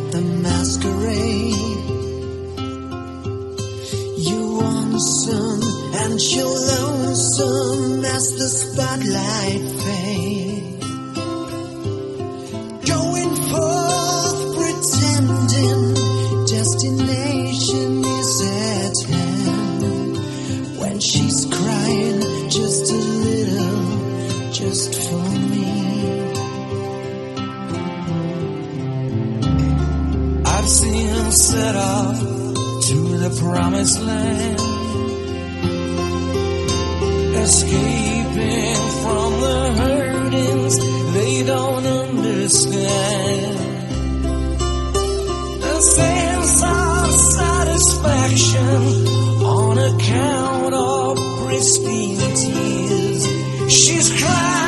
at the masquerade. You want some and you're lonesome as the spotlight fades. Going forth pretending destination is at hand. When she's crying just a little, just for me. I've seen him set off to the promised land, escaping from the hurtings they don't understand. The sense of satisfaction on account of pristine tears. She's crying.